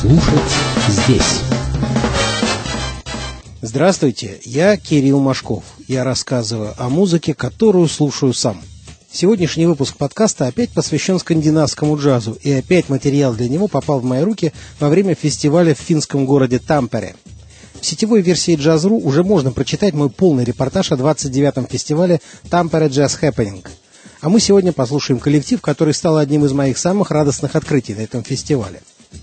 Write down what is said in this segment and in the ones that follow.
Слушать здесь. Здравствуйте, я Кирилл Машков. Я рассказываю о музыке, которую слушаю сам. Сегодняшний выпуск подкаста опять посвящен скандинавскому джазу, и опять материал для него попал в мои руки во время фестиваля в финском городе Тампере. В сетевой версии Jazz.ru уже можно прочитать мой полный репортаж о 29-м фестивале Tampere Jazz Happening. А мы сегодня послушаем коллектив, который стал одним из моих самых радостных открытий на этом фестивале.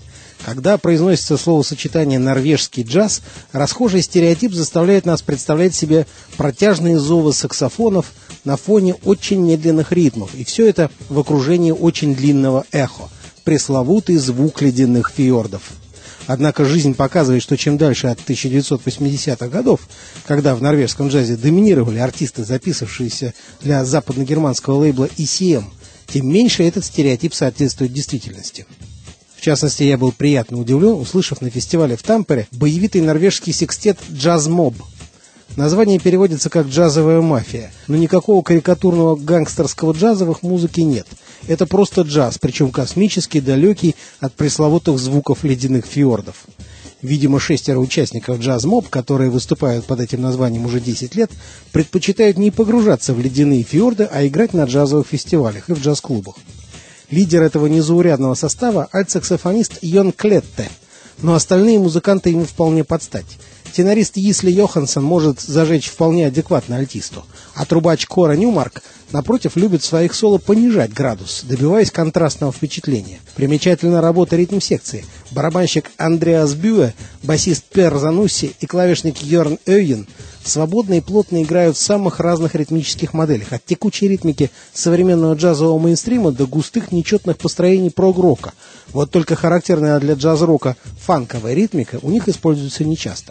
Когда произносится словосочетание «норвежский джаз», расхожий стереотип заставляет нас представлять себе протяжные зовы саксофонов на фоне очень медленных ритмов, и все это в окружении очень длинного эхо, пресловутый звук ледяных фьордов. Однако жизнь показывает, что чем дальше от 1980-х годов, когда в норвежском джазе доминировали артисты, записавшиеся для западногерманского лейбла ECM, тем меньше этот стереотип соответствует действительности. В частности, я был приятно удивлен, услышав на фестивале в Тампере боевитый норвежский секстет «Jazz Mob». Название переводится как «джазовая мафия», но никакого карикатурного гангстерского джаза в их музыке нет. Это просто джаз, причем космический, далекий от пресловутых звуков ледяных фьордов. Видимо, 6 участников «Jazz Mob», которые выступают под этим названием уже 10 лет, предпочитают не погружаться в ледяные фьорды, а играть на джазовых фестивалях и в джаз-клубах. Лидер этого незаурядного состава – альт-саксофонист Йон Клетте, но остальные музыканты ему вполне подстать. Тенорист Йисли Йоханссон может зажечь вполне адекватно альтисту, а трубач Кора Ньюмарк, напротив, любит в своих соло понижать градус, добиваясь контрастного впечатления. Примечательна работа ритм-секции. Барабанщик Андреас Бюе, басист Пер Занусси и клавишник Йорн Øyen свободно и плотно играют в самых разных ритмических моделях, от текучей ритмики современного джазового мейнстрима до густых нечетных построений прог-рока. Вот только характерная для джаз-рока фанковая ритмика у них используется нечасто.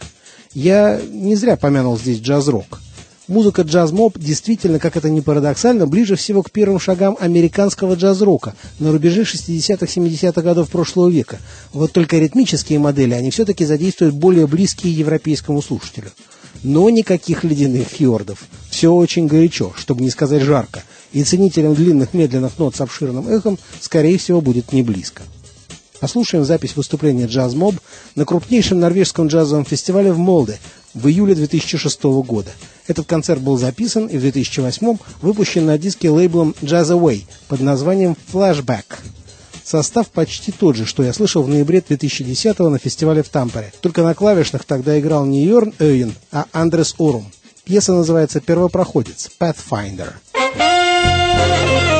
Я не зря помянул здесь джаз-рок. Музыка джаз-моб действительно, как это ни парадоксально, ближе всего к первым шагам американского джаз-рока на рубеже 60-70-х годов прошлого века. Вот только ритмические модели, они все-таки задействуют более близкие европейскому слушателю. Но никаких ледяных фьордов. Все очень горячо, чтобы не сказать жарко, и ценителям длинных медленных нот с обширным эхом, скорее всего, будет не близко. Послушаем запись выступления Jazz Mob на крупнейшем норвежском джазовом фестивале в Молде в июле 2006 года. Этот концерт был записан и в 2008 выпущен на диске лейблом Jazz Away под названием Flashback. Состав почти тот же, что я слышал в ноябре 2010-го на фестивале в Тампере. Только на клавишных тогда играл не Йорн Øyen, а Андрес Орум. Пьеса называется «Первопроходец» – Pathfinder.